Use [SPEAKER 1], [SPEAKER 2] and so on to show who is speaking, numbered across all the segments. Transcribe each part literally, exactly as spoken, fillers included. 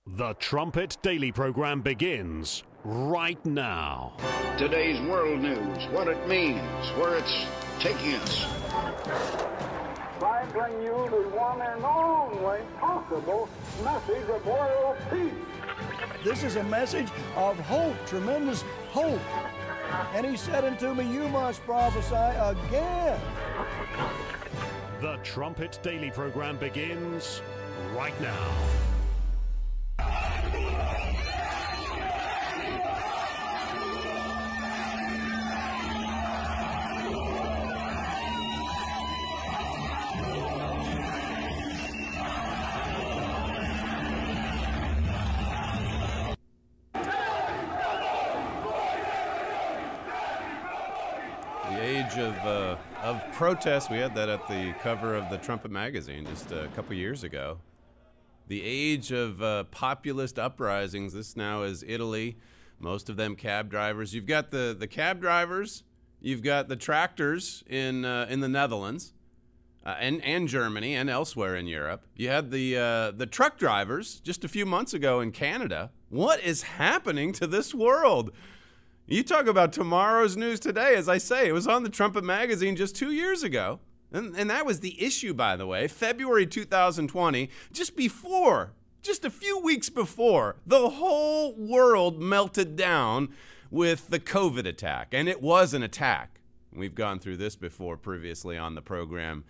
[SPEAKER 1] The Trumpet Daily program begins right now.
[SPEAKER 2] Today's world news, what it means, where it's taking us.
[SPEAKER 3] I bring you the one and only possible message of world peace.
[SPEAKER 4] This is a message of hope, tremendous hope. And he said unto me, you must prophesy again.
[SPEAKER 1] The Trumpet Daily program begins right now.
[SPEAKER 5] Of uh, of protest. We had that at the cover of the Trumpet magazine just a couple years ago. The age of uh, populist uprisings. This now is Italy. Most of them cab drivers. You've got the, the cab drivers. You've got the tractors in uh, in the Netherlands uh, and and Germany and elsewhere in Europe. You had the uh, the truck drivers just a few months ago in Canada. What is happening to this world? You talk about tomorrow's news today. As I say, it was on the Trumpet magazine just two years ago. And, and that was the issue, by the way, February two thousand twenty, just before, just a few weeks before, the whole world melted down with the COVID attack. And it was an attack. We've gone through this before previously on the program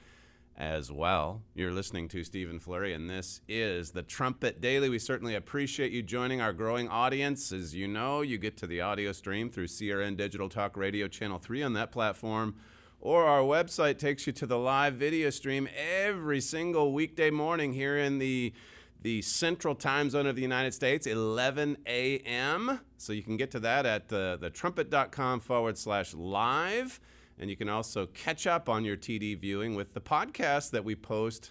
[SPEAKER 5] as well. You're listening to Stephen Flurry, and this is the Trumpet Daily. We certainly appreciate you joining our growing audience. As you know, you get to the audio stream through C R N Digital Talk Radio Channel three on that platform, or our website takes you to the live video stream every single weekday morning here in the the central time zone of the United States, eleven a.m. So you can get to that at uh, thetrumpet.com forward slash live. And you can also catch up on your T D viewing with the podcast that we post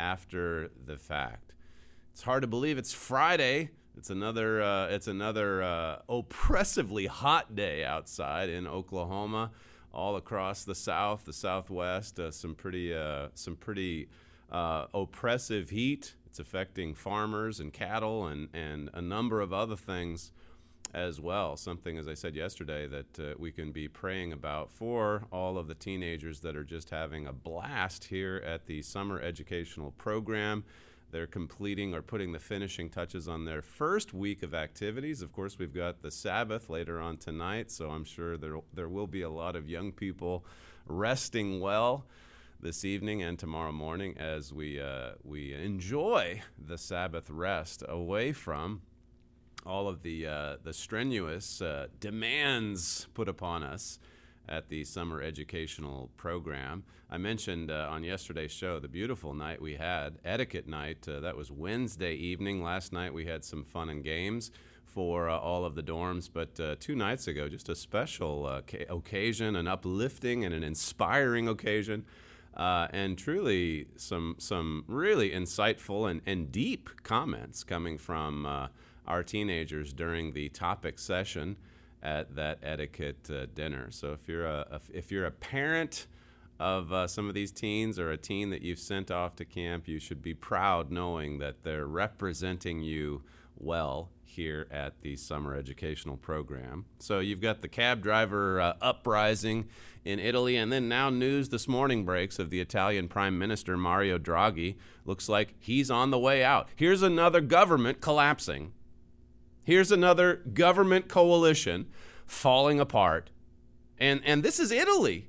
[SPEAKER 5] after the fact. It's hard to believe it's Friday. It's another uh, it's another uh, oppressively hot day outside in Oklahoma, all across the South, the Southwest. Uh, some pretty uh, some pretty uh, oppressive heat. It's affecting farmers and cattle and and a number of other things as well. Something, as I said yesterday, that uh, we can be praying about for all of the teenagers that are just having a blast here at the summer educational program. They're completing or putting the finishing touches on their first week of activities. Of course, we've got the Sabbath later on tonight, so I'm sure there there will be a lot of young people resting well this evening and tomorrow morning as we uh, we enjoy the Sabbath rest away from all of the uh, the strenuous uh, demands put upon us at the summer educational program. I mentioned uh, on yesterday's show the beautiful night we had, Etiquette Night. Uh, that was Wednesday evening. Last night we had some fun and games for uh, all of the dorms, but uh, two nights ago, just a special uh, ca- occasion, an uplifting and an inspiring occasion, uh, and truly some some really insightful and, and deep comments coming from uh, our teenagers during the topic session at that etiquette uh, dinner. So if you're a, a if you're a parent of uh, some of these teens or a teen that you've sent off to camp, you should be proud knowing that they're representing you well here at the summer educational program. So you've got the cab driver uh, uprising in Italy, and then now news this morning breaks of the Italian Prime Minister Mario Draghi. Looks like he's on the way out. Here's another government collapsing. Here's another government coalition falling apart. And and this is Italy.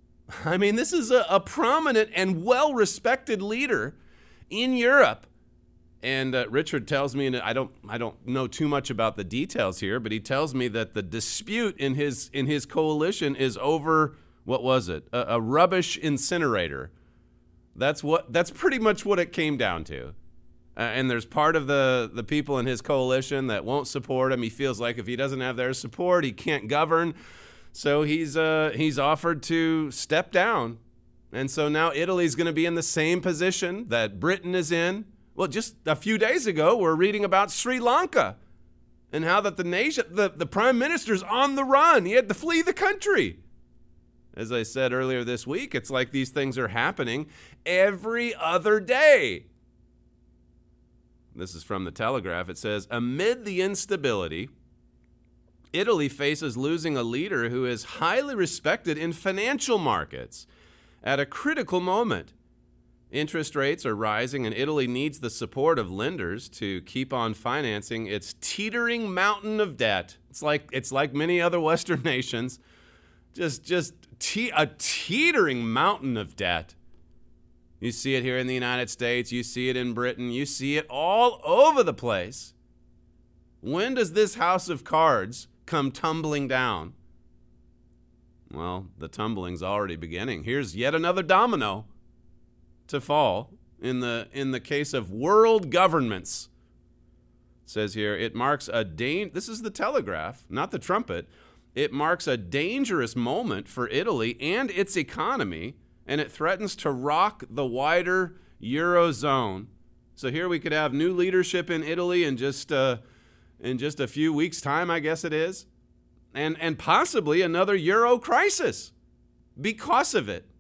[SPEAKER 5] I mean, this is a, a prominent and well-respected leader in Europe. And uh, Richard tells me, and I don't I don't know too much about the details here, but he tells me that the dispute in his in his coalition is over, what was it? A, a rubbish incinerator. That's what that's pretty much what it came down to. Uh, and there's part of the, the people in his coalition that won't support him. He feels like if he doesn't have their support, he can't govern. So he's uh, he's offered to step down. And so now Italy's going to be in the same position that Britain is in. Well, just a few days ago, we're reading about Sri Lanka and how that the nation, the, the prime minister's on the run. He had to flee the country. As I said earlier this week, it's like these things are happening every other day. This is from the Telegraph. It says, amid the instability, Italy faces losing a leader who is highly respected in financial markets at a critical moment. Interest rates are rising, and Italy needs the support of lenders to keep on financing its teetering mountain of debt. It's like it's like many other Western nations, just just te- a teetering mountain of debt. You see it here in the United States. You see it in Britain. You see it all over the place. When does this house of cards come tumbling down? Well, the tumbling's already beginning. Here's yet another domino to fall in the in the case of world governments. It says here, it marks a da- this is the Telegraph, not the Trumpet. It marks a dangerous moment for Italy and its economy, and it threatens to rock the wider Eurozone. So here we could have new leadership in Italy in just uh, in just a few weeks' time, I guess it is, and and possibly another Euro crisis because of it.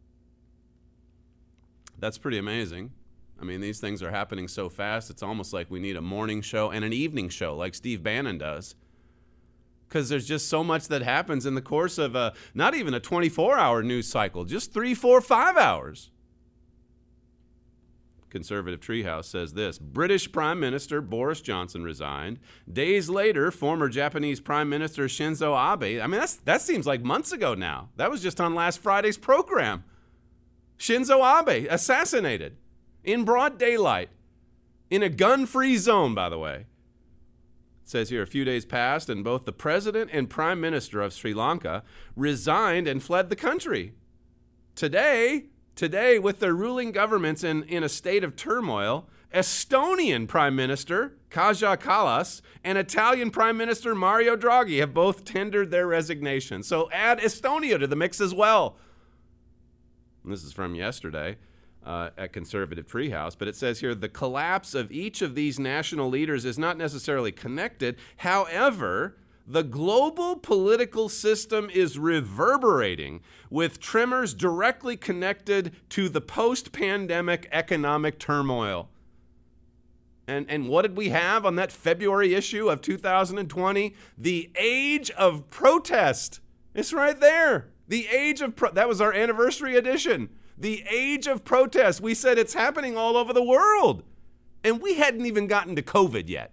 [SPEAKER 5] That's pretty amazing. I mean, these things are happening so fast, it's almost like we need a morning show and an evening show like Steve Bannon does. Because there's just so much that happens in the course of a, not even a twenty-four hour news cycle, just three, four, five hours. Conservative Treehouse says this, British Prime Minister Boris Johnson resigned. Days later, former Japanese Prime Minister Shinzo Abe, I mean, that's, that seems like months ago now. That was just on last Friday's program. Shinzo Abe assassinated in broad daylight in a gun-free zone, by the way. It says here, a few days passed and both the president and prime minister of Sri Lanka resigned and fled the country. Today, today with their ruling governments in, in a state of turmoil, Estonian Prime Minister Kaja Kallas and Italian Prime Minister Mario Draghi have both tendered their resignation. So add Estonia to the mix as well. And this is from yesterday uh, at Conservative Treehouse, but it says here, the collapse of each of these national leaders is not necessarily connected. However, the global political system is reverberating with tremors directly connected to the post-pandemic economic turmoil. And, and what did we have on that February issue of two thousand twenty? The age of protest. It's right there. The age of, pro- that was our anniversary edition. The age of protest. We said it's happening all over the world. And we hadn't even gotten to COVID yet.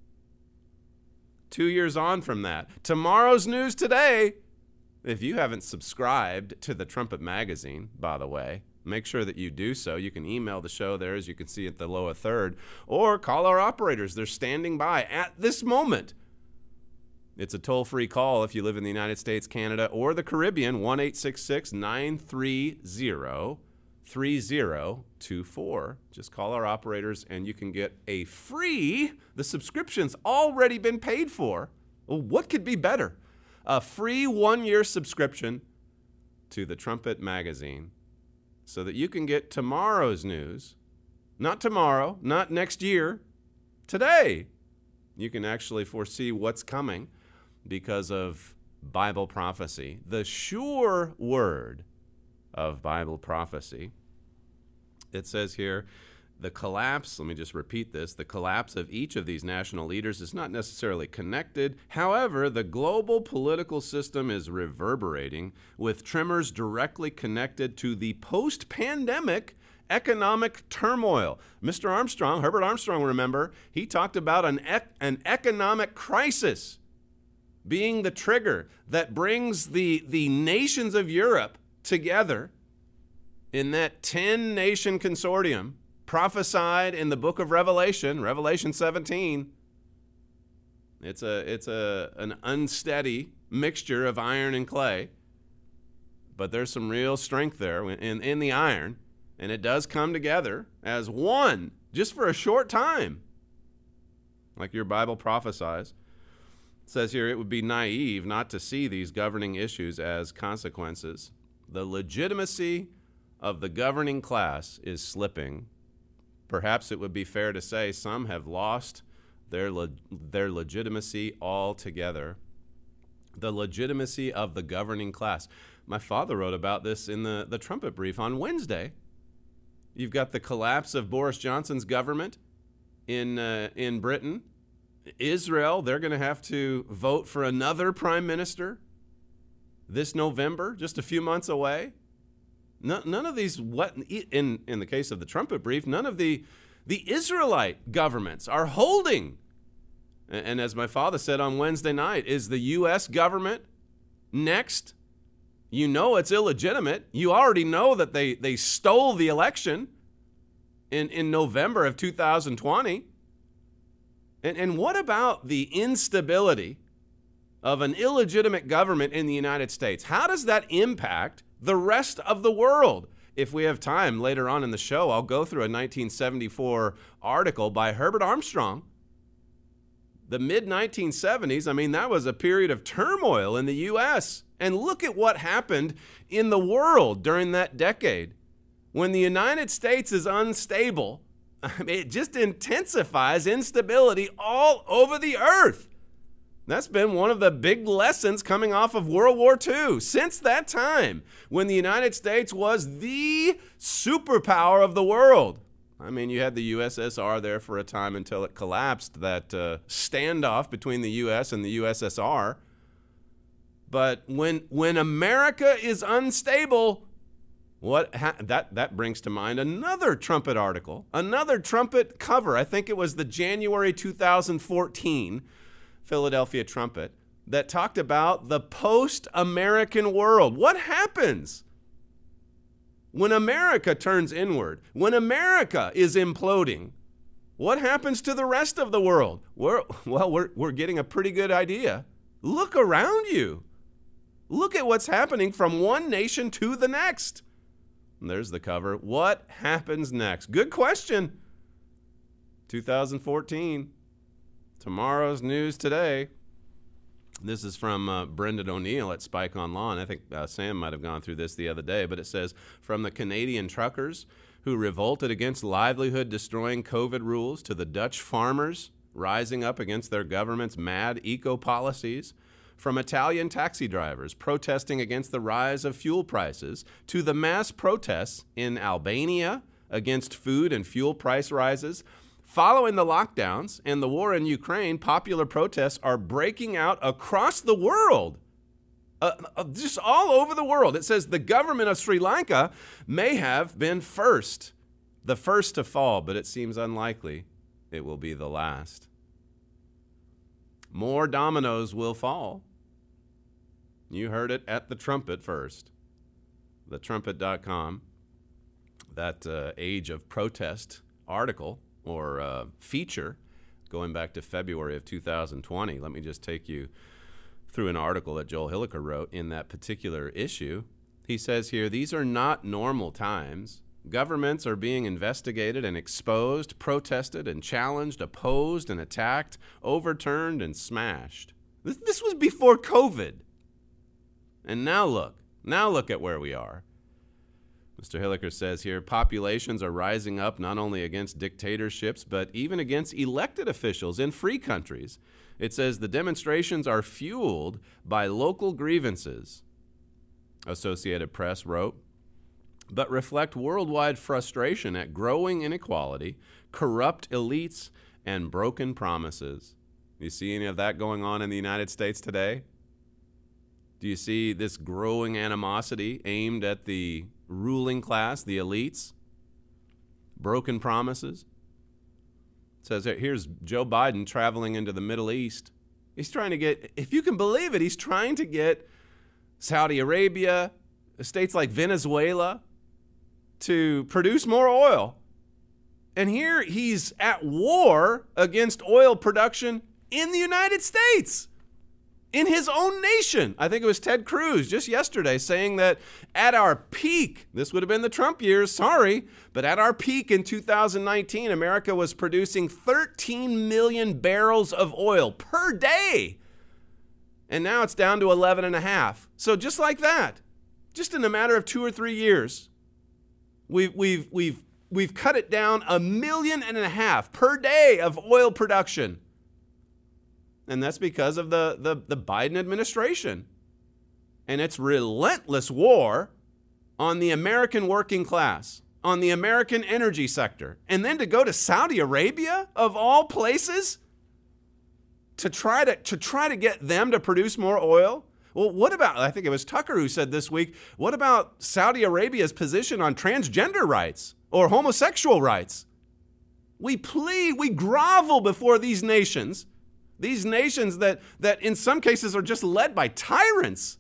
[SPEAKER 5] Two years on from that. Tomorrow's news today. If you haven't subscribed to the Trumpet Magazine, by the way, make sure that you do so. You can email the show there, as you can see at the lower third, or call our operators. They're standing by at this moment. It's a toll-free call if you live in the United States, Canada, or the Caribbean, one eight six six, nine three zero, three zero two four. Just call our operators and you can get a free, the subscription's already been paid for. Well, what could be better? A free one-year subscription to the Trumpet Magazine so that you can get tomorrow's news. Not tomorrow, not next year, today. You can actually foresee what's coming because of Bible prophecy, the sure word of Bible prophecy. It says here, the collapse, let me just repeat this, the collapse of each of these national leaders is not necessarily connected. However, the global political system is reverberating with tremors directly connected to the post-pandemic economic turmoil. Mister Armstrong, Herbert Armstrong, remember, he talked about an, ec- an economic crisis being the trigger that brings the, the nations of Europe together in that ten-nation consortium prophesied in the book of Revelation, Revelation seventeen. It's a it's a an unsteady mixture of iron and clay, but there's some real strength there in, in the iron, and it does come together as one just for a short time, like your Bible prophesies. It says here, it would be naive not to see these governing issues as consequences. The legitimacy of the governing class is slipping. Perhaps it would be fair to say some have lost their le- their legitimacy altogether. The legitimacy of the governing class. My father wrote about this in the, the Trumpet Brief on Wednesday. You've got the collapse of Boris Johnson's government. in uh, in Britain. Israel, they're going to have to vote for another prime minister this November, just a few months away. No, none of these, what in in the case of the trumpet brief, none of the the Israelite governments are holding. And, and as my father said on Wednesday night, is the U S government next? You know it's illegitimate. You already know that they, they stole the election in, in November of two thousand twenty. And, and what about the instability of an illegitimate government in the United States? How does that impact the rest of the world? If we have time later on in the show, I'll go through a nineteen seventy-four article by Herbert Armstrong. The mid nineteen seventies, I mean, that was a period of turmoil in the U S. And look at what happened in the world during that decade. When the United States is unstable, I mean, it just intensifies instability all over the earth. That's been one of the big lessons coming off of World War Two. Since that time, when the United States was the superpower of the world. I mean, you had the U S S R there for a time until it collapsed, that uh, standoff between the U S and the U S S R. But when when America is unstable, what ha- that that brings to mind another Trumpet article, another Trumpet cover. I think it was the January two thousand fourteen Philadelphia Trumpet that talked about the post-American world. What happens when America turns inward? When America is imploding, what happens to the rest of the world? We're, well, we're, we're getting a pretty good idea. Look around you. Look at what's happening from one nation to the next. And there's the cover. What happens next? Good question. two thousand fourteen. Tomorrow's news today. This is from uh, Brendan O'Neill at Spike on Lawn. I think uh, Sam might have gone through this the other day, but it says, from the Canadian truckers who revolted against livelihood-destroying COVID rules to the Dutch farmers rising up against their government's mad eco-policies, from Italian taxi drivers protesting against the rise of fuel prices to the mass protests in Albania against food and fuel price rises. Following the lockdowns and the war in Ukraine, popular protests are breaking out across the world, uh, uh, just all over the world. It says the government of Sri Lanka may have been first, the first to fall, but it seems unlikely it will be the last. More dominoes will fall. You heard it at the Trumpet first. the trumpet dot com, that uh, Age of Protest article or uh, feature going back to February of two thousand twenty. Let me just take you through an article that Joel Hilliker wrote in that particular issue. He says here, these are not normal times. Governments are being investigated and exposed, protested and challenged, opposed and attacked, overturned and smashed. This, this was before COVID. And now look, now look at where we are. Mister Hilliker says here, populations are rising up not only against dictatorships, but even against elected officials in free countries. It says the demonstrations are fueled by local grievances, Associated Press wrote, but reflect worldwide frustration at growing inequality, corrupt elites, and broken promises. You see any of that going on in the United States today? Do you see this growing animosity aimed at the ruling class, the elites? Broken promises? It says here's Joe Biden traveling into the Middle East. He's trying to get, if you can believe it, he's trying to get Saudi Arabia, states like Venezuela, to produce more oil. And here he's at war against oil production in the United States, in his own nation. I think it was Ted Cruz just yesterday saying that at our peak, this would have been the Trump years, sorry, but at our peak in two thousand nineteen, America was producing thirteen million barrels of oil per day. And now it's down to eleven and a half. So just like that, just in a matter of two or three years, we've, we've, we've, we've cut it down a million and a half per day of oil production. And that's because of the, the, the Biden administration and its relentless war on the American working class, on the American energy sector, and then to go to Saudi Arabia, of all places, to try to, to try to get them to produce more oil? Well, what about, I think it was Tucker who said this week, what about Saudi Arabia's position on transgender rights or homosexual rights? We plead, we grovel before these nations, these nations that, that in some cases are just led by tyrants.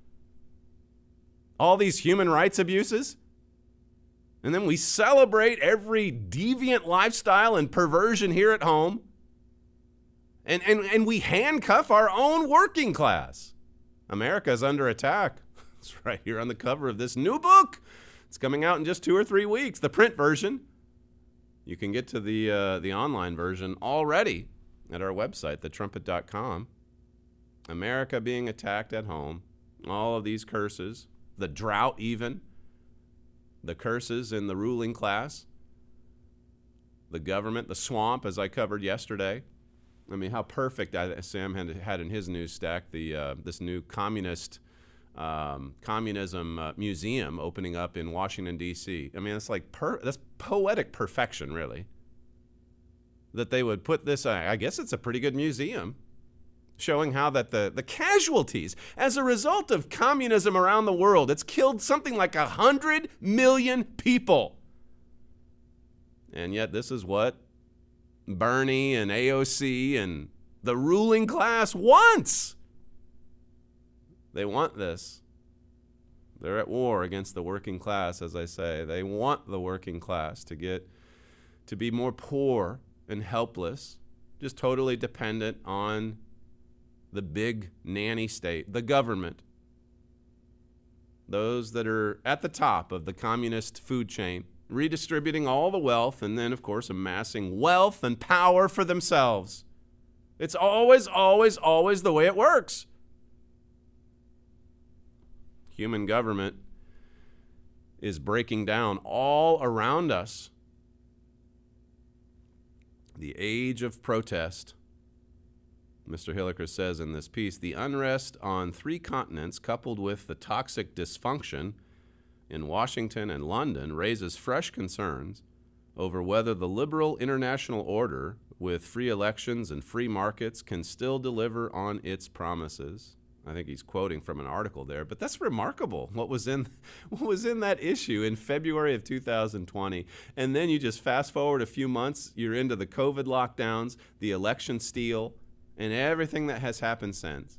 [SPEAKER 5] All these human rights abuses. And then we celebrate every deviant lifestyle and perversion here at home. And, and, and we handcuff our own working class. America is under attack. It's right here on the cover of this new book. It's coming out in just two or three weeks, the print version. You can get to the, uh, the online version already at our website, the trumpet dot com. America being attacked at home. All of these curses. The drought even. The curses in the ruling class, the government, the swamp, as I covered yesterday. I mean, how perfect I, Sam had, had in his news stack the uh, this new communist um, communism uh, museum opening up in Washington D C. I mean, it's like per, that's poetic perfection, really. That they would put this. Uh, I guess it's a pretty good museum, showing how that the, the casualties as a result of communism around the world, it's killed something like a hundred million people. And yet this is what Bernie and A O C and the ruling class wants. They want this. They're at war against the working class, as I say. They want the working class to get to be more poor and helpless, just totally dependent on the big nanny state, the government, those that are at the top of the communist food chain, redistributing all the wealth and then, of course, amassing wealth and power for themselves. It's always, always, always the way it works. Human government is breaking down all around us. The age of protest. Mister Hilliker says in this piece, the unrest on three continents coupled with the toxic dysfunction in Washington and London raises fresh concerns over whether the liberal international order with free elections and free markets can still deliver on its promises. I think he's quoting from an article there, but that's remarkable what was in what was in that issue in February of two thousand twenty. And then you just fast forward a few months, you're into the COVID lockdowns, the election steal, and everything that has happened since.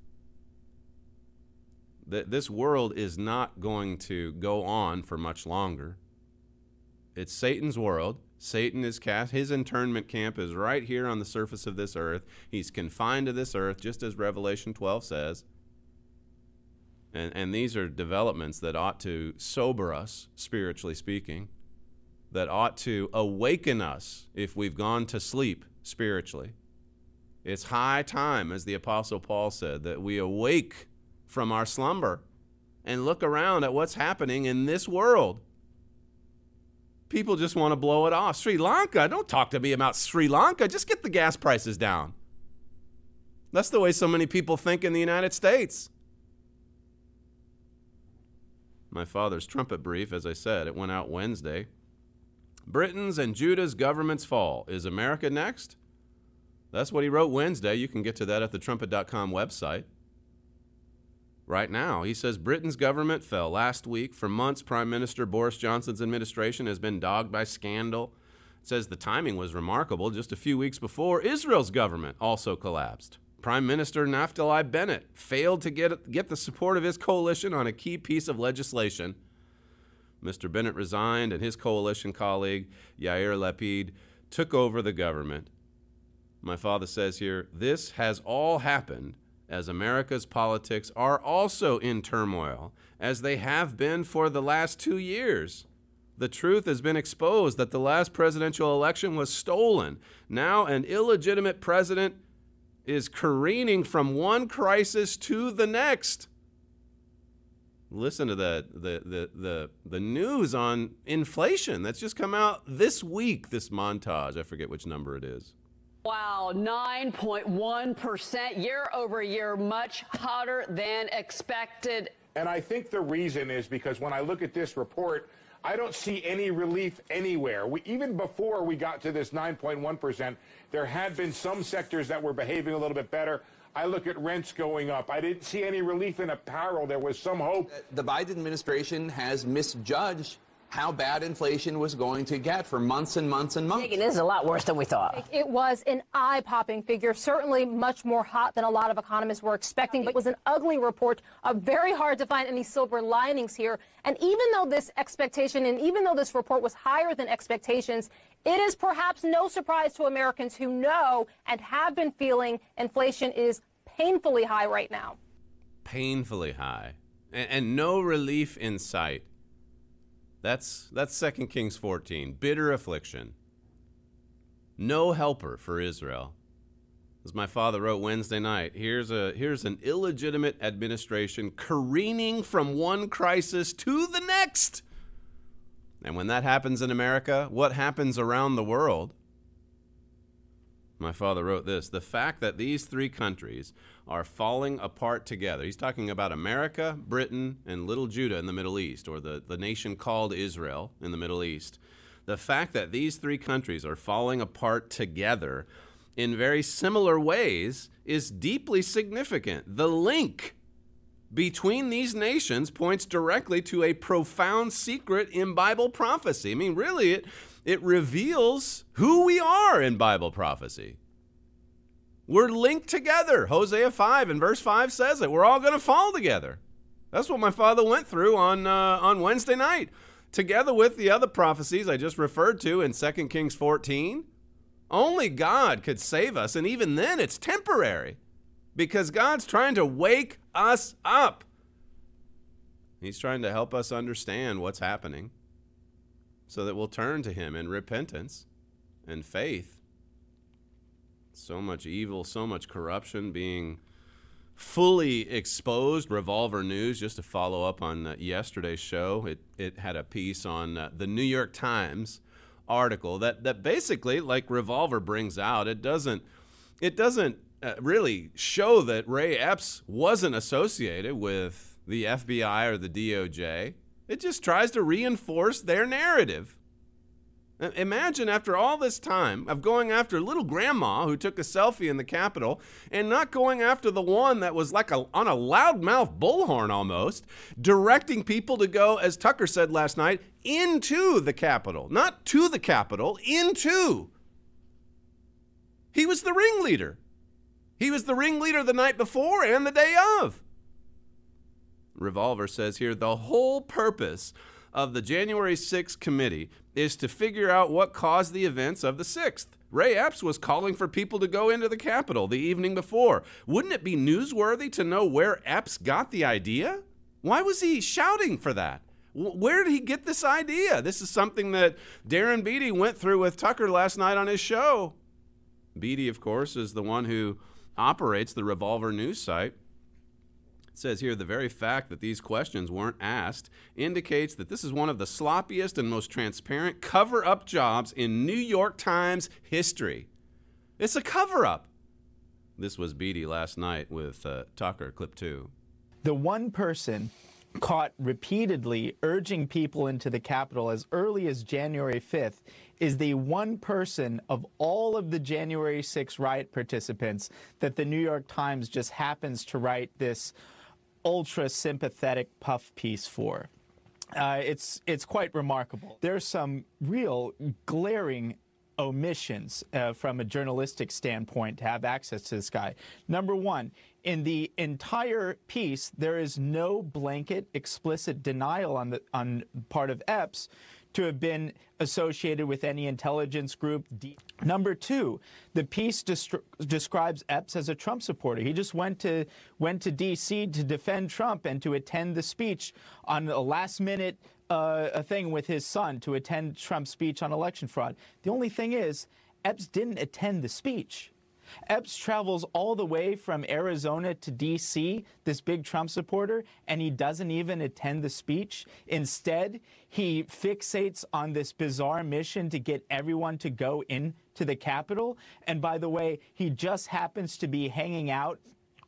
[SPEAKER 5] That this world is not going to go on for much longer. It's Satan's world. Satan is cast. His internment camp is right here on the surface of this earth. He's confined to this earth, just as Revelation twelve says. And, and these are developments that ought to sober us, spiritually speaking, that ought to awaken us if we've gone to sleep spiritually. It's high time, as the Apostle Paul said, that we awake from our slumber and look around at what's happening in this world. People just want to blow it off. Sri Lanka, don't talk to me about Sri Lanka. Just get the gas prices down. That's the way so many people think in the United States. My father's trumpet brief, as I said, it went out Wednesday. Britain's and Judah's governments fall. Is America next? That's what he wrote Wednesday. You can get to that at the trumpet dot com website. Right now, he says Britain's government fell last week. For months, Prime Minister Boris Johnson's administration has been dogged by scandal. It says the timing was remarkable. Just a few weeks before, Israel's government also collapsed. Prime Minister Naftali Bennett failed to get, get the support of his coalition on a key piece of legislation. Mister Bennett resigned, and his coalition colleague, Yair Lapid, took over the government. My father says here, this has all happened as America's politics are also in turmoil, as they have been for the last two years. The truth has been exposed that the last presidential election was stolen. Now an illegitimate president is careening from one crisis to the next. Listen to the, the, the, the, the news on inflation that's just come out this week, this montage. I forget which number it is.
[SPEAKER 6] Wow, nine point one percent year over year, much hotter than expected.
[SPEAKER 7] And I think the reason is because when I look at this report, I don't see any relief anywhere. We, even before we got to this nine point one percent, there had been some sectors that were behaving a little bit better. I look at rents going up. I didn't see any relief in apparel. There was some hope.
[SPEAKER 8] The Biden administration has misjudged how bad inflation was going to get for months and months and months.
[SPEAKER 9] It is a lot worse than we thought.
[SPEAKER 10] It was an eye-popping figure, certainly much more hot than a lot of economists were expecting, but it was an ugly report, uh, very hard to find any silver linings here. And even though this expectation and even though this report was higher than expectations, it is perhaps no surprise to Americans who know and have been feeling inflation is painfully high right now.
[SPEAKER 5] Painfully high. And, and no relief in sight. That's that's Second Kings fourteen. Bitter affliction. No helper for Israel. As my father wrote Wednesday night, here's a here's an illegitimate administration careening from one crisis to the next. And when that happens in America, what happens around the world? My father wrote this: the fact that these three countries are falling apart together. He's talking about America, Britain, and little Judah in the Middle East, or the, the nation called Israel in the Middle East. The fact that these three countries are falling apart together in very similar ways is deeply significant. The link between these nations points directly to a profound secret in Bible prophecy. I mean, really, it, it reveals who we are in Bible prophecy. We're linked together. Hosea five and verse five says it. We're all going to fall together. That's what my father went through on uh, on Wednesday night, together with the other prophecies I just referred to in Second Kings fourteen. Only God could save us, and even then it's temporary, because God's trying to wake us up. He's trying to help us understand what's happening so that we'll turn to him in repentance and faith. So much evil, so much corruption being fully exposed. Revolver News, just to follow up on uh, yesterday's show, it, it had a piece on uh, the New York Times article that, that basically, like Revolver brings out, it doesn't, it doesn't uh, really show that Ray Epps wasn't associated with the F B I or the D O J. It just tries to reinforce their narrative. Imagine after all this time of going after little grandma who took a selfie in the Capitol and not going after the one that was like a, on a loudmouth bullhorn almost, directing people to go, as Tucker said last night, into the Capitol. Not to the Capitol, into. He was the ringleader. He was the ringleader the night before and the day of. Revolver says here, the whole purpose of the January sixth committee is to figure out what caused the events of the sixth. Ray Epps was calling for people to go into the Capitol the evening before. Wouldn't it be newsworthy to know where Epps got the idea? Why was he shouting for that? Where did he get this idea? This is something that Darren Beattie went through with Tucker last night on his show. Beattie, of course, is the one who operates the Revolver News site. It says here, the very fact that these questions weren't asked indicates that this is one of the sloppiest and most transparent cover-up jobs in New York Times history. It's a cover-up. This was Beattie last night with uh, Tucker, clip two.
[SPEAKER 11] The one person caught repeatedly urging people into the Capitol as early as January fifth is the one person of all of the January sixth riot participants that the New York Times just happens to write this ultra-sympathetic puff piece for. Uh, it's it's quite remarkable. There's some real glaring omissions uh, from a journalistic standpoint to have access to this guy. Number one, in the entire piece, there is no blanket explicit denial on the on part of Epps to have been associated with any intelligence group. Number two, the piece describes Epps as a Trump supporter. He just went to went to D C to defend Trump and to attend the speech on a last-minute uh, a thing with his son to attend Trump's speech on election fraud. The only thing is, Epps didn't attend the speech. Epps travels all the way from Arizona to D C, this big Trump supporter, and he doesn't even attend the speech. Instead, he fixates on this bizarre mission to get everyone to go into the Capitol. And by the way, he just happens to be hanging out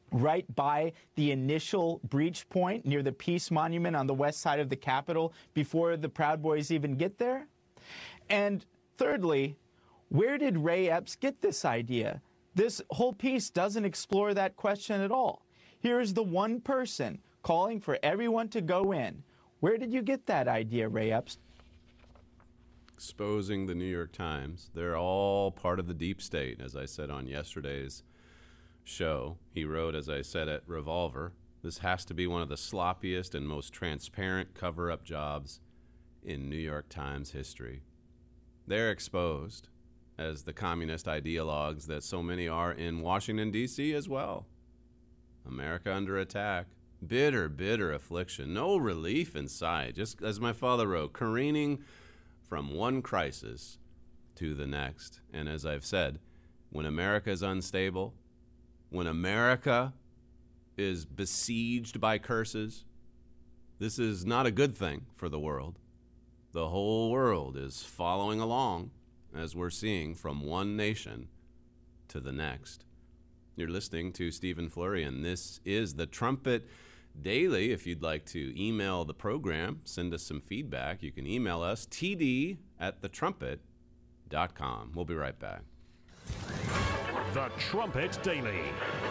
[SPEAKER 11] right by the initial breach point near the Peace Monument on the west side of the Capitol before the Proud Boys even get there? And thirdly, where did Ray Epps get this idea? This whole piece doesn't explore that question at all. Here's the one person calling for everyone to go in. Where did you get that idea, Ray Epps?
[SPEAKER 5] Exposing the New York Times. They're all part of the deep state, as I said on yesterday's show. He wrote, as I said at Revolver, this has to be one of the sloppiest and most transparent cover-up jobs in New York Times history. They're exposed as the communist ideologues that so many are in Washington, D C as well. America under attack. Bitter, bitter affliction. No relief in sight. Just as my father wrote, careening from one crisis to the next. And as I've said, when America is unstable, when America is besieged by curses, this is not a good thing for the world. The whole world is following along, as we're seeing, from one nation to the next. You're listening to Stephen Florian. This is the Trumpet Daily. If you'd like to email the program, send us some feedback, you can email us, t d at the trumpet dot com. We'll be right back.
[SPEAKER 1] The Trumpet Daily.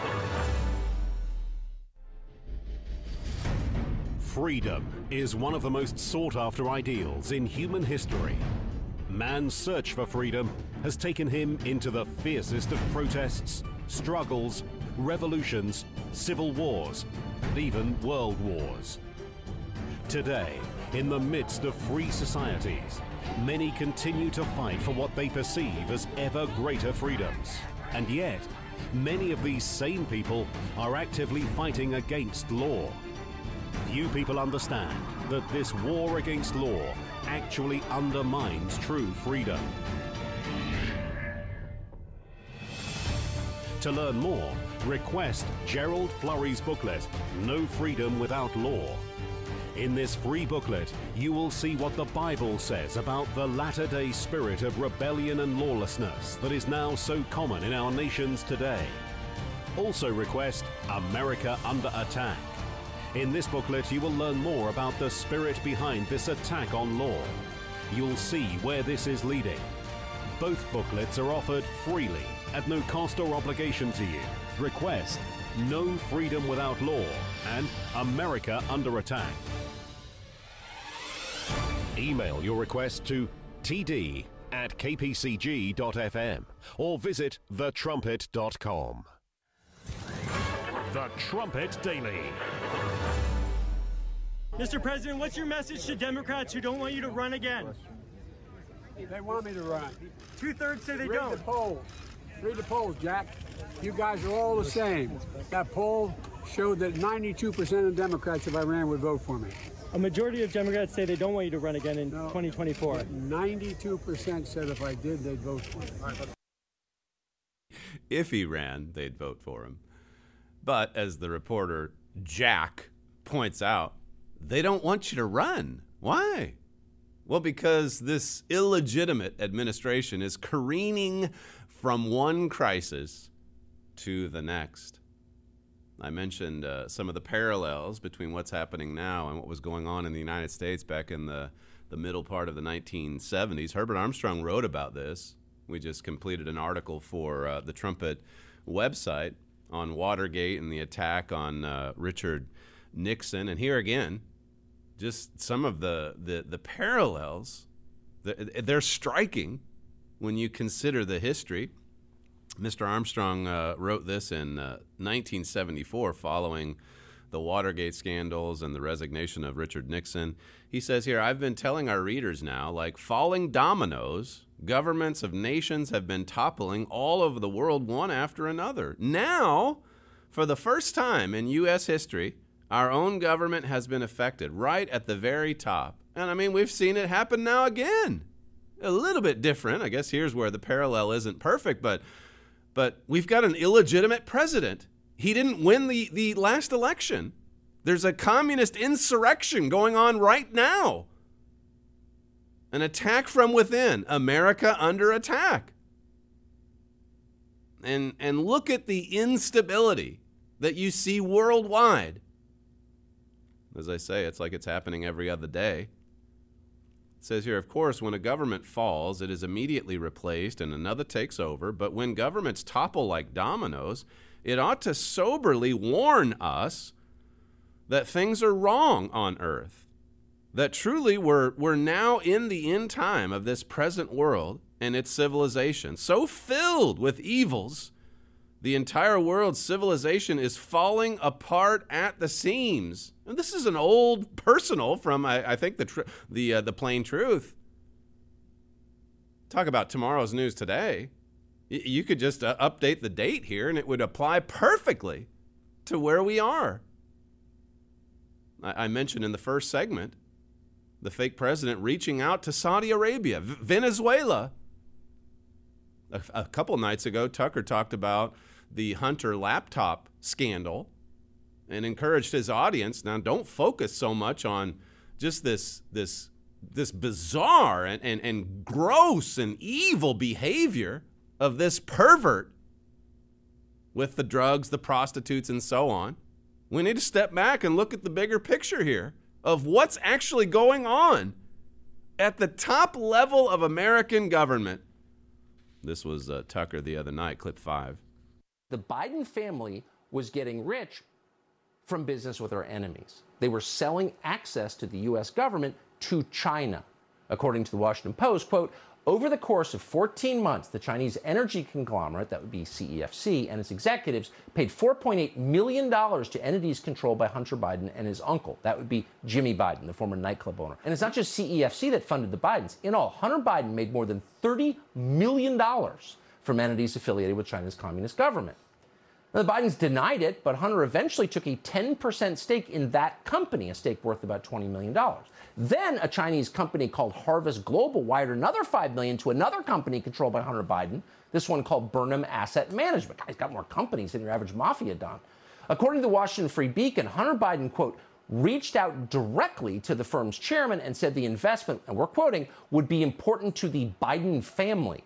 [SPEAKER 1] Freedom is one of the most sought-after ideals in human history. Man's search for freedom has taken him into the fiercest of protests, struggles, revolutions, civil wars, and even world wars. Today, in the midst of free societies, many continue to fight for what they perceive as ever greater freedoms. And yet, many of these same people are actively fighting against law. Few people understand that this war against law actually undermines true freedom. To learn more, request Gerald Flurry's booklet, No Freedom Without Law. In this free booklet, you will see what the Bible says about the latter-day spirit of rebellion and lawlessness that is now so common in our nations today. Also request America Under Attack. In this booklet, you will learn more about the spirit behind this attack on law. You'll see where this is leading. Both booklets are offered freely at no cost or obligation to you. Request No Freedom Without Law and America Under Attack. Email your request to t d at k p c g dot f m or visit the trumpet dot com. The Trumpet Daily.
[SPEAKER 9] Mister President, what's your message to Democrats who don't want you to run again?
[SPEAKER 12] They want me to run.
[SPEAKER 9] Two-thirds say they
[SPEAKER 12] Read
[SPEAKER 9] don't.
[SPEAKER 12] the polls. Read the polls, Jack. You guys are all the same. That poll showed that ninety-two percent of Democrats, if I ran, would vote for me.
[SPEAKER 9] A majority of Democrats say they don't want you to run again in
[SPEAKER 12] No,
[SPEAKER 9] twenty twenty-four.
[SPEAKER 12] ninety-two percent said if I did, they'd vote for me.
[SPEAKER 5] If he ran, they'd vote for him. But as the reporter Jack points out, they don't want you to run. Why? Well, because this illegitimate administration is careening from one crisis to the next. I mentioned uh, some of the parallels between what's happening now and what was going on in the United States back in the, the middle part of the nineteen seventies. Herbert Armstrong wrote about this. We just completed an article for uh, the Trumpet website on Watergate and the attack on uh, Richard Nixon. And here again, just some of the, the, the parallels, they're striking when you consider the history. Mister Armstrong uh, wrote this in uh, nineteen seventy-four following the Watergate scandals and the resignation of Richard Nixon. He says here, I've been telling our readers now, like falling dominoes, governments of nations have been toppling all over the world one after another. Now, for the first time in U S history, our own government has been affected right at the very top. And I mean, we've seen it happen now again. A little bit different. I guess here's where the parallel isn't perfect, but but we've got an illegitimate president. He didn't win the, the last election. There's a communist insurrection going on right now. An attack from within. America under attack. And and look at the instability that you see worldwide. As I say, it's like it's happening every other day. It says here, of course, when a government falls, it is immediately replaced and another takes over. But when governments topple like dominoes, it ought to soberly warn us that things are wrong on earth, that truly we're, we're now in the end time of this present world and its civilization, so filled with evils, the entire world's civilization is falling apart at the seams. And this is an old personal from, I, I think, the tr- the uh, the plain truth. Talk about tomorrow's news today. Y- you could just uh, update the date here, and it would apply perfectly to where we are. I, I mentioned in the first segment the fake president reaching out to Saudi Arabia, v- Venezuela. A, a couple nights ago, Tucker talked about the Hunter laptop scandal and encouraged his audience, now don't focus so much on just this this this bizarre and, and, and gross and evil behavior of this pervert with the drugs, the prostitutes, and so on. We need to step back and look at the bigger picture here of what's actually going on at the top level of American government. This was uh, Tucker the other night, clip five.
[SPEAKER 13] The Biden family was getting rich from business with our enemies. They were selling access to the U S government to China. According to the Washington Post, quote, over the course of fourteen months, the Chinese energy conglomerate, that would be C E F C, and its executives paid four point eight million dollars to entities controlled by Hunter Biden and his uncle. That would be Jimmy Biden, the former nightclub owner. And it's not just C E F C that funded the Bidens. In all, Hunter Biden made more than thirty million dollars from entities affiliated with China's communist government. Now, the Bidens denied it, but Hunter eventually took a ten percent stake in that company, a stake worth about twenty million dollars. Then a Chinese company called Harvest Global wired another five million dollars to another company controlled by Hunter Biden, this one called Burnham Asset Management. Guy's got more companies than your average mafia don. According to the Washington Free Beacon, Hunter Biden, quote, reached out directly to the firm's chairman and said the investment, and we're quoting, would be important to the Biden family.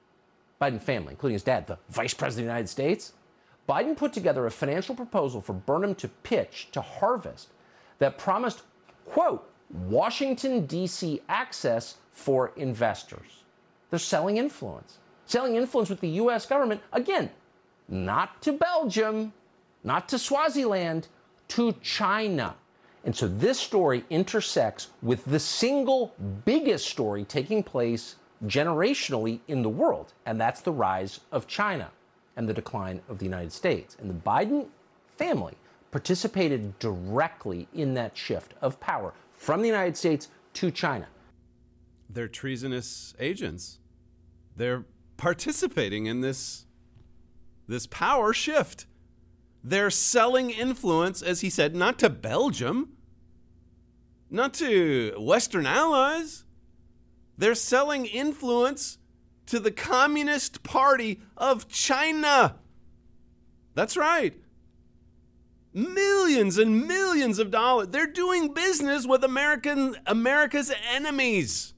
[SPEAKER 13] Biden family, including his dad, the Vice President of the United States. Biden put together a financial proposal for Burnham to pitch to Harvest that promised, quote, Washington, D C access for investors. They're selling influence. Selling influence with the U S government, again, not to Belgium, not to Swaziland, to China. And so this story intersects with the single biggest story taking place generationally in the world, and that's the rise of China and the decline of the United States. And the Biden family participated directly in that shift of power from the United States to China.
[SPEAKER 5] They're treasonous agents. They're participating in this, this power shift. They're selling influence, as he said, not to Belgium, not to Western allies. They're selling influence to the Communist Party of China. That's right. Millions and millions of dollars. They're doing business with American America's enemies.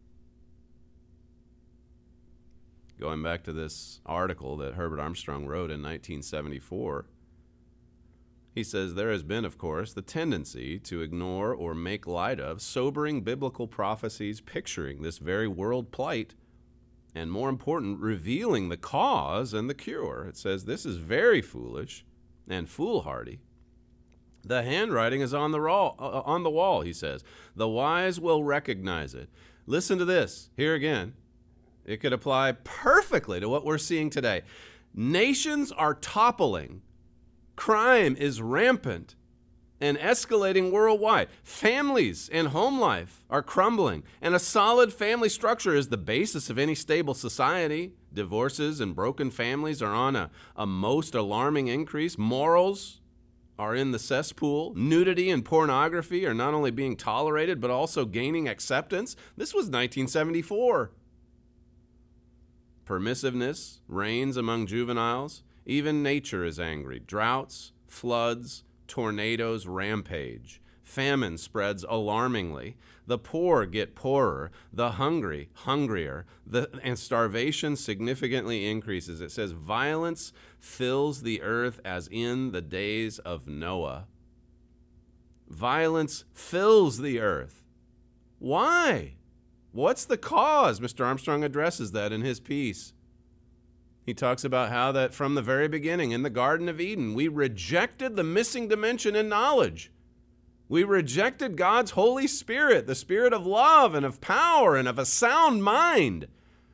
[SPEAKER 5] Going back to this article that Herbert Armstrong wrote in nineteen seventy-four, he says there has been, of course, the tendency to ignore or make light of sobering biblical prophecies picturing this very world plight, and more important, revealing the cause and the cure. It says this is very foolish and foolhardy. The handwriting is on the, raw, uh, on the wall, he says. The wise will recognize it. Listen to this. Here again. It could apply perfectly to what we're seeing today. Nations are toppling. Crime is rampant and escalating worldwide. Families and home life are crumbling, and a solid family structure is the basis of any stable society. Divorces and broken families are on a, a most alarming increase. Morals are in the cesspool. Nudity and pornography are not only being tolerated, but also gaining acceptance. This was nineteen seventy-four. Permissiveness reigns among juveniles. Even nature is angry. Droughts, floods, tornadoes rampage. Famine spreads alarmingly. The poor get poorer. The hungry, hungrier. The, and starvation significantly increases. It says, violence fills the earth as in the days of Noah. Violence fills the earth. Why? What's the cause? Mister Armstrong addresses that in his piece. He talks about how that from the very beginning in the Garden of Eden, we rejected the missing dimension in knowledge. We rejected God's Holy Spirit, the Spirit of love and of power and of a sound mind.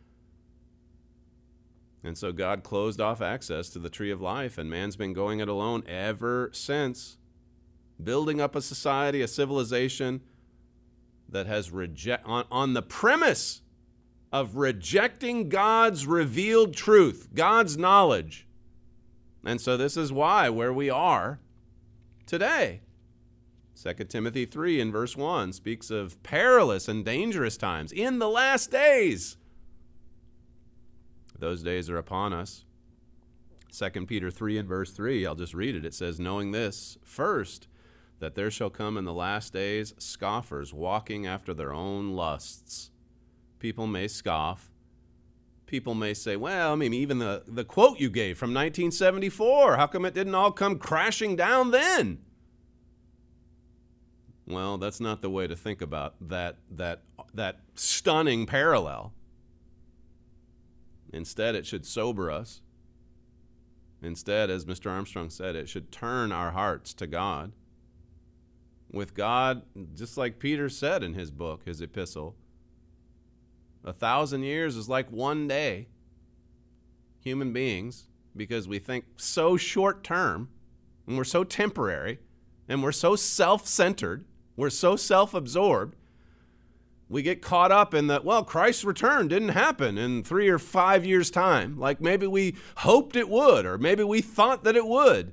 [SPEAKER 5] And so God closed off access to the tree of life, and man's been going it alone ever since, building up a society, a civilization that has reject on, on the premise of rejecting God's revealed truth, God's knowledge. And so this is why where we are today. Second Timothy three in verse one speaks of perilous and dangerous times in the last days. Those days are upon us. Second Peter three in verse three, I'll just read it. It says, knowing this, first, that there shall come in the last days scoffers walking after their own lusts. People may scoff. People may say, well, I mean, even the, the quote you gave from nineteen seventy-four, how come it didn't all come crashing down then? Well, that's not the way to think about that, that, that stunning parallel. Instead, it should sober us. Instead, as Mister Armstrong said, it should turn our hearts to God. With God, just like Peter said in his book, his epistle, a thousand years is like one day. Human beings, because we think so short term, and we're so temporary, and we're so self-centered, we're so self-absorbed, we get caught up in that, well, Christ's return didn't happen in three or five years' time, like maybe we hoped it would, or maybe we thought that it would.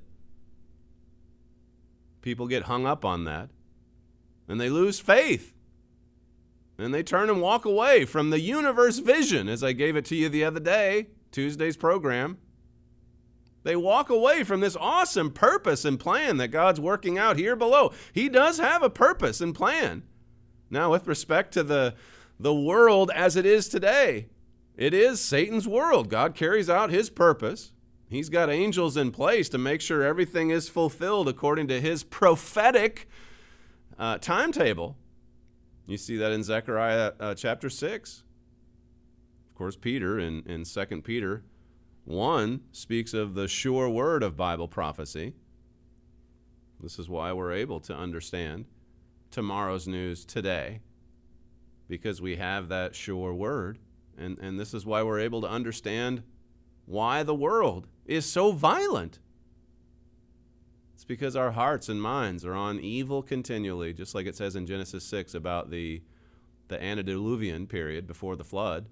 [SPEAKER 5] People get hung up on that, and they lose faith, and they turn and walk away from the universe vision, as I gave it to you the other day, Tuesday's program. They walk away from this awesome purpose and plan that God's working out here below. He does have a purpose and plan. Now, with respect to the, the world as it is today, it is Satan's world. God carries out his purpose. He's got angels in place to make sure everything is fulfilled according to his prophetic uh, timetable. You see that in Zechariah uh, chapter six. Of course, Peter in, in Second Peter one speaks of the sure word of Bible prophecy. This is why we're able to understand tomorrow's news today, because we have that sure word. And, and this is why we're able to understand why the world is so violent. It's because our hearts and minds are on evil continually, just like it says in Genesis six about the, the antediluvian period before the flood.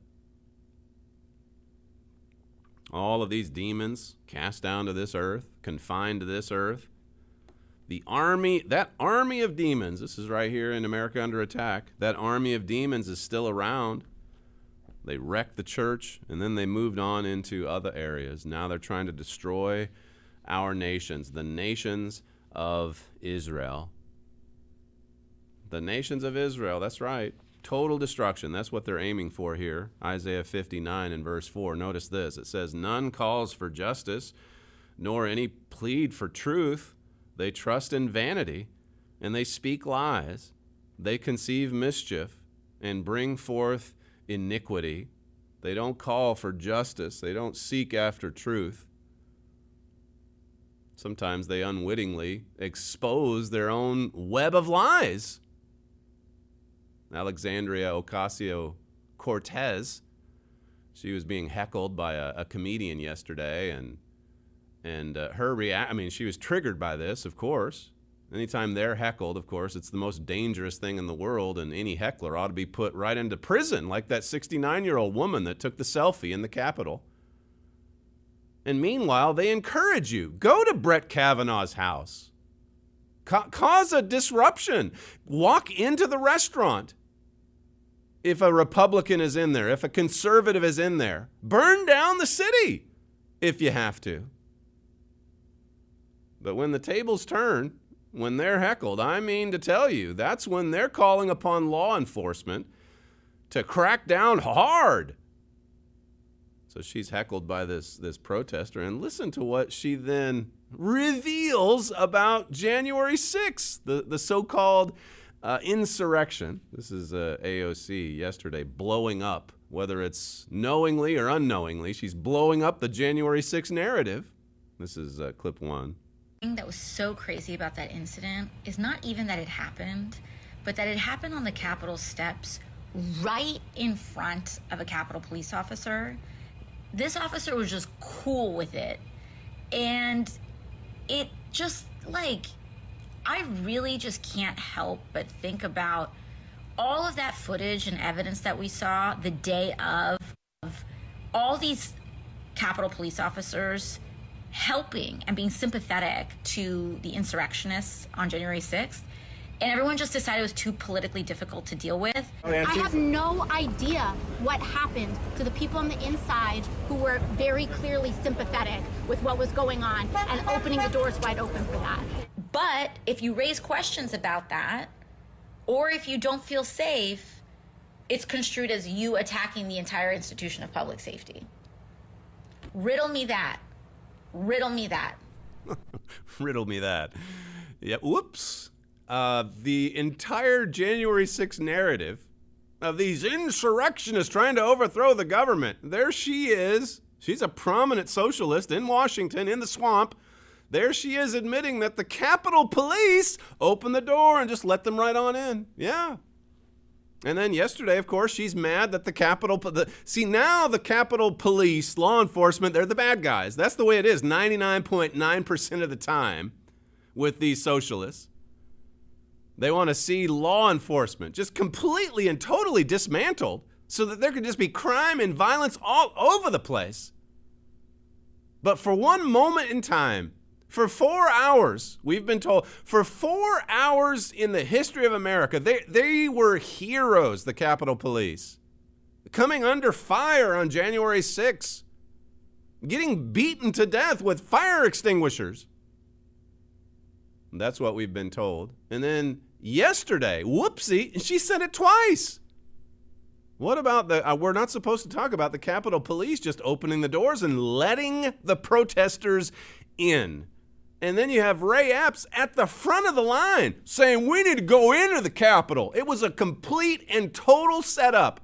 [SPEAKER 5] All of these demons cast down to this earth, confined to this earth. The army, that army of demons, this is right here in America Under Attack, that army of demons is still around. They wrecked the church, and then they moved on into other areas. Now they're trying to destroy our nations, the nations of Israel. The nations of Israel, that's right. Total destruction. That's what they're aiming for here. Isaiah fifty-nine and verse four. Notice this. It says, none calls for justice, nor any plead for truth. They trust in vanity, and they speak lies. They conceive mischief and bring forth iniquity. They don't call for justice. They don't seek after truth. Sometimes they unwittingly expose their own web of lies. Alexandria Ocasio-Cortez, she was being heckled by a, a comedian yesterday, and and uh, her react. I mean, she was triggered by this, of course. Anytime they're heckled, of course, it's the most dangerous thing in the world, and any heckler ought to be put right into prison, like that sixty-nine-year-old woman that took the selfie in the Capitol. And meanwhile, they encourage you. Go to Brett Kavanaugh's house. Ca- cause a disruption. Walk into the restaurant. If a Republican is in there, if a conservative is in there, burn down the city if you have to. But when the tables turn when they're heckled, I mean to tell you, that's when they're calling upon law enforcement to crack down hard. So she's heckled by this, this protester, and listen to what she then reveals about January sixth, the, the so-called uh, insurrection. This is uh, A O C yesterday blowing up, whether it's knowingly or unknowingly. She's blowing up the January sixth narrative. This is uh, clip one.
[SPEAKER 14] The thing that was so crazy about that incident is not even that it happened, but that it happened on the Capitol steps right in front of a Capitol police officer. This officer was just cool with it. And it just, like, I really just can't help but think about all of that footage and evidence that we saw the day of, of all these Capitol police officers helping and being sympathetic to the insurrectionists on January sixth. And everyone just decided it was too politically difficult to deal with.
[SPEAKER 15] I have no idea what happened to the people on the inside who were very clearly sympathetic with what was going on and opening the doors wide open for that.
[SPEAKER 14] But if you raise questions about that, or if you don't feel safe, it's construed as you attacking the entire institution of public safety. Riddle me that. Riddle me that.
[SPEAKER 5] Riddle me that. Yeah, whoops. Uh, the entire January sixth narrative of these insurrectionists trying to overthrow the government. There she is. She's a prominent socialist in Washington, in the swamp. There she is admitting that the Capitol Police opened the door and just let them right on in. Yeah. And then yesterday, of course, she's mad that the Capitol... The, see, now the Capitol Police, law enforcement, they're the bad guys. That's the way it is ninety-nine point nine percent of the time with these socialists. They want to see law enforcement just completely and totally dismantled so that there could just be crime and violence all over the place. But for one moment in time, for four hours, we've been told, for four hours in the history of America, they, they were heroes, the Capitol Police, coming under fire on January sixth, getting beaten to death with fire extinguishers. That's what we've been told. And then yesterday, whoopsie, she said it twice. What about the, uh, we're not supposed to talk about the Capitol Police just opening the doors and letting the protesters in. And then you have Ray Epps at the front of the line saying, we need to go into the Capitol. It was a complete and total setup.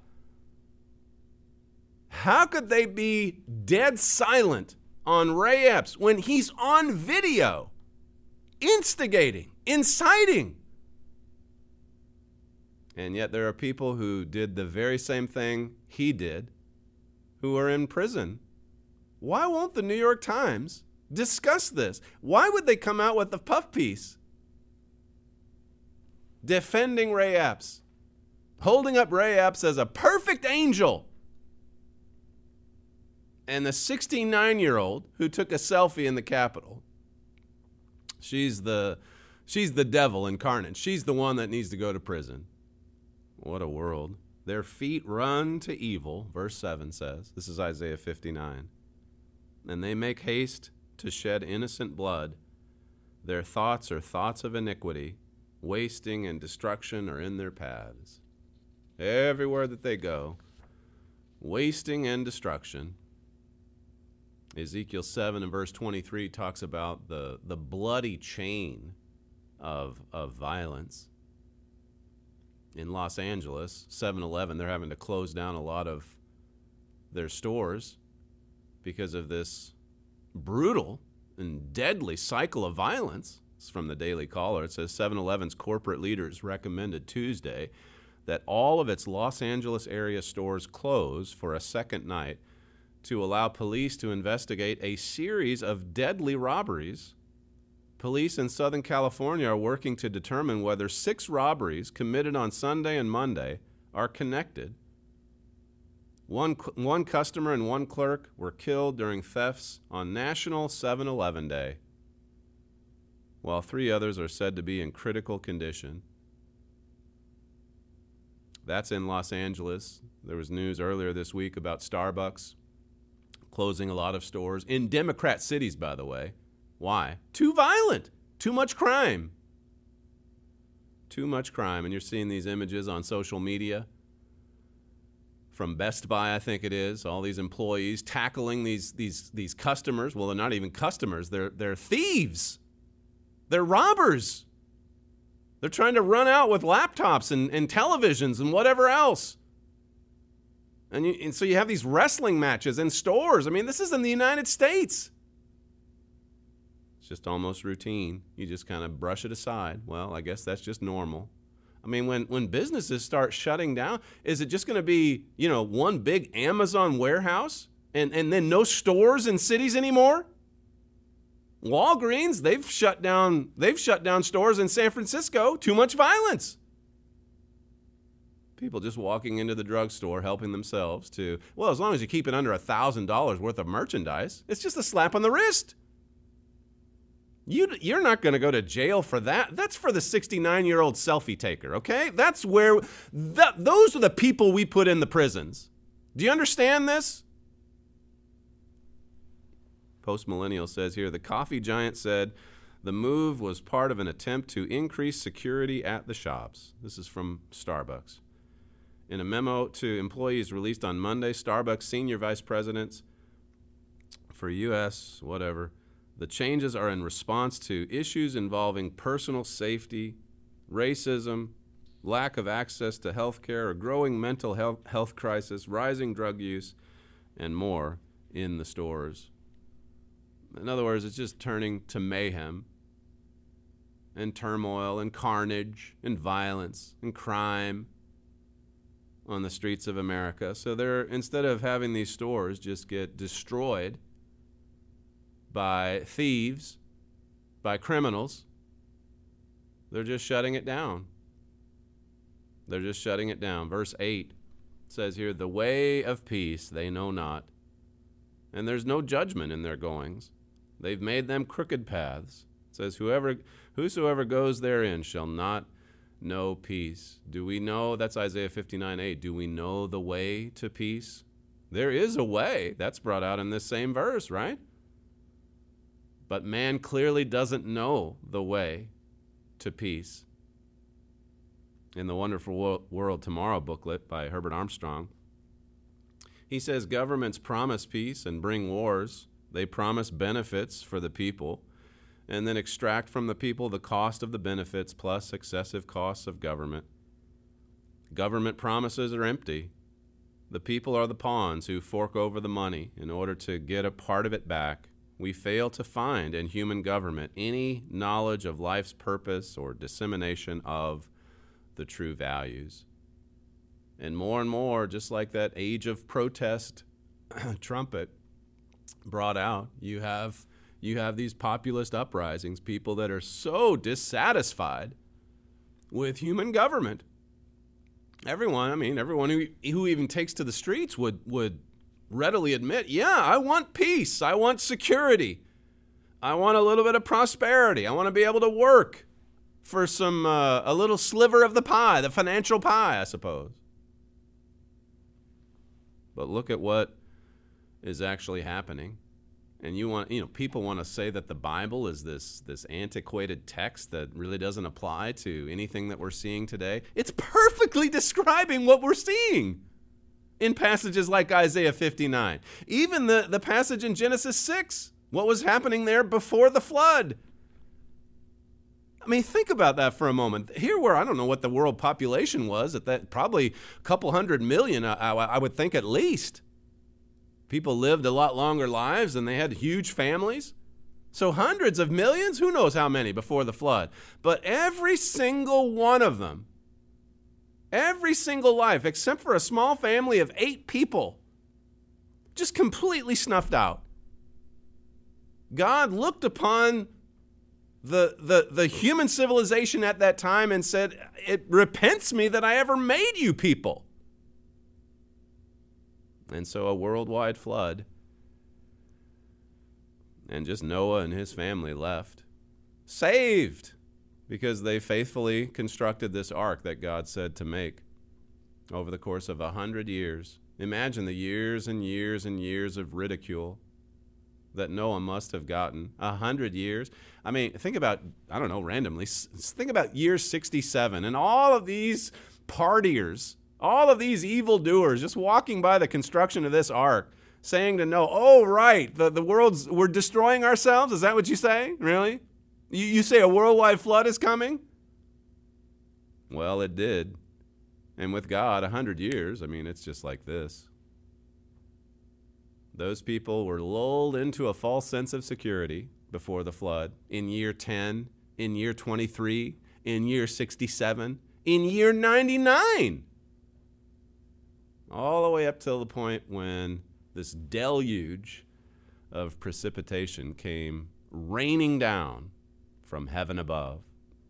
[SPEAKER 5] How could they be dead silent on Ray Epps when he's on video? Instigating, inciting. And yet there are people who did the very same thing he did, who are in prison. Why won't the New York Times discuss this? Why would they come out with a puff piece defending Ray Epps, holding up Ray Epps as a perfect angel? And the sixty-nine-year-old who took a selfie in the Capitol, She's the, she's the devil incarnate. She's the one that needs to go to prison. What a world. Their feet run to evil, verse seven says. This is Isaiah fifty-nine. And they make haste to shed innocent blood. Their thoughts are thoughts of iniquity. Wasting and destruction are in their paths. Everywhere that they go, wasting and destruction. Ezekiel seven and verse twenty-three talks about the, the bloody chain of, of violence. In Los Angeles, seven eleven, they're having to close down a lot of their stores because of this brutal and deadly cycle of violence. It's from the Daily Caller. It says seven eleven's corporate leaders recommended Tuesday that all of its Los Angeles area stores close for a second night to allow police to investigate a series of deadly robberies. Police in Southern California are working to determine whether six robberies committed on Sunday and Monday are connected. One, one customer and one clerk were killed during thefts on National seven eleven Day, while three others are said to be in critical condition. That's in Los Angeles. There was news earlier this week about Starbucks closing a lot of stores in Democrat cities, by the way. Why? Too violent. Too much crime. Too much crime. And you're seeing these images on social media from Best Buy, I think it is, all these employees tackling these these these customers. Well, they're not even customers. They're they're thieves. They're robbers. They're trying to run out with laptops and, and televisions and whatever else. And, you, and so you have these wrestling matches in stores. I mean, this is in the United States. It's just almost routine. You just kind of brush it aside. Well, I guess that's just normal. I mean, when, when businesses start shutting down, is it just going to be, you know, one big Amazon warehouse and, and then no stores in cities anymore? Walgreens, they've shut down, they've shut down stores in San Francisco. Too much violence. People just walking into the drugstore helping themselves to, well, as long as you keep it under one thousand dollars worth of merchandise, it's just a slap on the wrist. You, you're not going to go to jail for that. That's for the sixty-nine-year-old selfie taker, okay? That's where, that, those are the people we put in the prisons. Do you understand this? Post-millennial says here, the coffee giant said the move was part of an attempt to increase security at the shops. This is from Starbucks. In a memo to employees released on Monday, Starbucks senior vice presidents for U S, whatever, the changes are in response to issues involving personal safety, racism, lack of access to health care, a growing mental health, health crisis, rising drug use, and more in the stores. In other words, it's just turning to mayhem and turmoil and carnage and violence and crime on the streets of America. So they're, instead of having these stores just get destroyed by thieves, by criminals, they're just shutting it down. They're just shutting it down. Verse eight says here, the way of peace they know not, and there's no judgment in their goings. They've made them crooked paths. It says, whoever, whosoever goes therein shall not know peace. Do we know, that's Isaiah fifty-nine eight, do we know the way to peace? There is a way. That's brought out in this same verse, right? But man clearly doesn't know the way to peace. In the Wonderful World Tomorrow booklet by Herbert Armstrong, he says governments promise peace and bring wars. They promise benefits for the people and then extract from the people the cost of the benefits plus excessive costs of government. Government promises are empty. The people are the pawns who fork over the money in order to get a part of it back. We fail to find in human government any knowledge of life's purpose or dissemination of the true values. And more and more, just like that age of protest trumpet brought out, you have you have these populist uprisings, people that are so dissatisfied with human government. Everyone, I mean, everyone who, who even takes to the streets would, would readily admit, yeah, I want peace. I want security. I want a little bit of prosperity. I want to be able to work for some, uh, a little sliver of the pie, the financial pie, I suppose. But look at what is actually happening. And you want, you know, people want to say that the Bible is this, this antiquated text that really doesn't apply to anything that we're seeing today. It's perfectly describing what we're seeing in passages like Isaiah fifty-nine. Even the, the passage in Genesis six, what was happening there before the flood. I mean, think about that for a moment. Here where I don't know what the world population was, at that probably a couple hundred million, I, I would think at least. People lived a lot longer lives and they had huge families. So hundreds of millions, who knows how many before the flood. But every single one of them, every single life, except for a small family of eight people, just completely snuffed out. God looked upon the, the, the human civilization at that time and said, it repents me that I ever made you people. And so a worldwide flood, and just Noah and his family left, saved, because they faithfully constructed this ark that God said to make over the course of a hundred years. Imagine the years and years and years of ridicule, that Noah must have gotten. A hundred years. I mean, think about, I don't know, randomly, s- think about year sixty-seven and all of these partiers, all of these evildoers just walking by the construction of this ark, saying to Noah, oh, right, the, the world's, we're destroying ourselves? Is that what you say? Really? You, you say a worldwide flood is coming? Well, it did. And with God, a hundred years, I mean, it's just like this. Those people were lulled into a false sense of security before the flood in year ten, in year twenty-three, in year sixty-seven, in year ninety-nine. All the way up till the point when this deluge of precipitation came raining down from heaven above.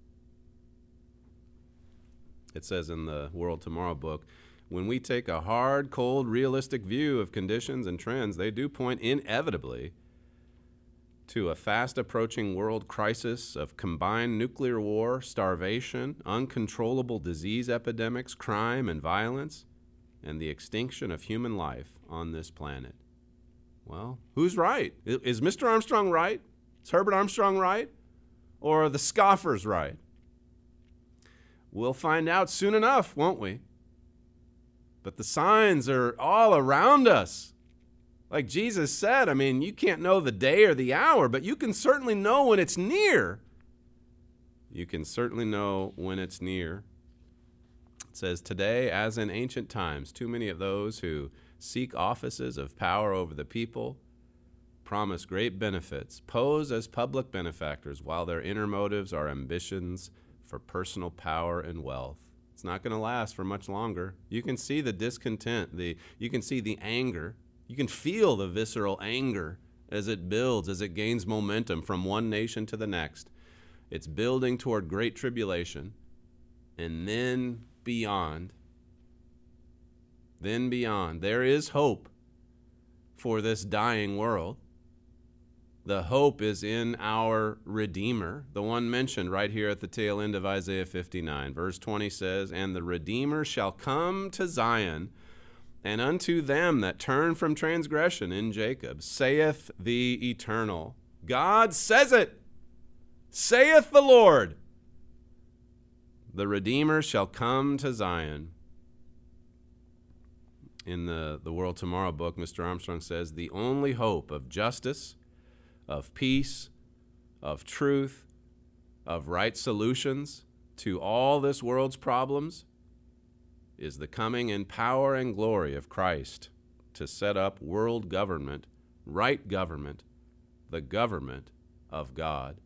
[SPEAKER 5] It says in the World Tomorrow book, when we take a hard, cold, realistic view of conditions and trends, they do point inevitably to a fast-approaching world crisis of combined nuclear war, starvation, uncontrollable disease epidemics, crime and violence, and the extinction of human life on this planet. Well, who's right? Is Mister Armstrong right? Is Herbert Armstrong right? Or are the scoffers right? We'll find out soon enough, won't we? But the signs are all around us. Like Jesus said, I mean, you can't know the day or the hour, but you can certainly know when it's near. You can certainly know when it's near. It says, today, as in ancient times, too many of those who seek offices of power over the people promise great benefits, pose as public benefactors, while their inner motives are ambitions for personal power and wealth. It's not going to last for much longer. You can see the discontent, the you can see the anger. You can feel the visceral anger as it builds, as it gains momentum from one nation to the next. It's building toward great tribulation, and then beyond. Then beyond. There is hope for this dying world. The hope is in our Redeemer, the one mentioned right here at the tail end of Isaiah fifty-nine. Verse twenty says, and the Redeemer shall come to Zion, and unto them that turn from transgression in Jacob, saith the Eternal. God says it, saith the Lord. The Redeemer shall come to Zion. In the, the World Tomorrow book, Mister Armstrong says, the only hope of justice, of peace, of truth, of right solutions to all this world's problems is the coming in power and glory of Christ to set up world government, right government, the government of God.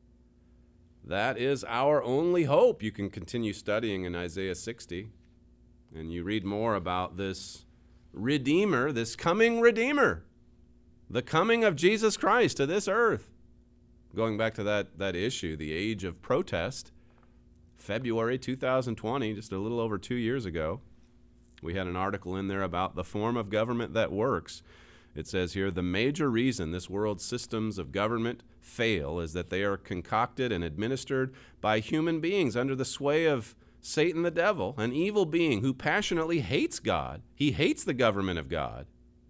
[SPEAKER 5] That is our only hope. You can continue studying in Isaiah sixty, and you read more about this Redeemer, this coming Redeemer, the coming of Jesus Christ to this earth. Going back to that, that issue, the age of protest, February two thousand twenty, just a little over two years ago, we had an article in there about the form of government that works. It says here, the major reason this world's systems of government fail is that they are concocted and administered by human beings under the sway of Satan the devil, an evil being who passionately hates God. He hates the government of God.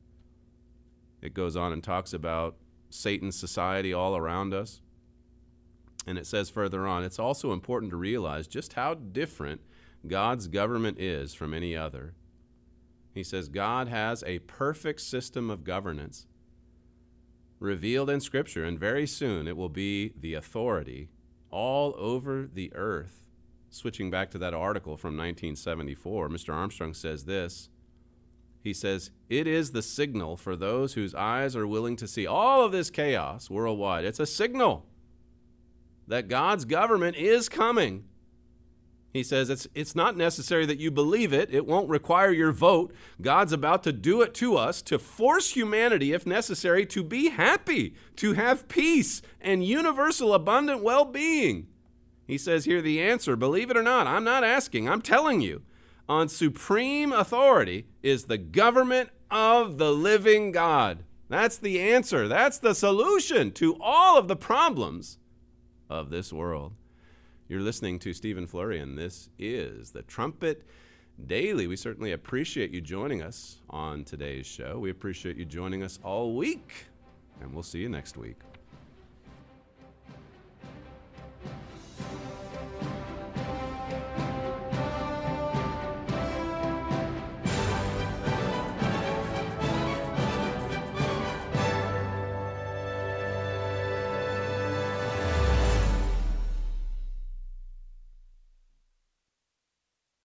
[SPEAKER 5] It goes on and talks about Satan's society all around us. And it says further on, it's also important to realize just how different God's government is from any other. He says God has a perfect system of governance revealed in Scripture, and very soon it will be the authority all over the earth. Switching back to that article from nineteen seventy-four, Mister Armstrong says this. He says, it is the signal for those whose eyes are willing to see all of this chaos worldwide. It's a signal that God's government is coming. He says it's, it's not necessary that you believe it. It won't require your vote. God's about to do it to us to force humanity, if necessary, to be happy, to have peace and universal abundant well-being. He says here the answer, believe it or not, I'm not asking, I'm telling you. On supreme authority is the government of the living God. That's the answer. That's the solution to all of the problems of this world. You're listening to Stephen Flurry, and this is the Trumpet Daily. We certainly appreciate you joining us on today's show. We appreciate you joining us all week and we'll see you next week.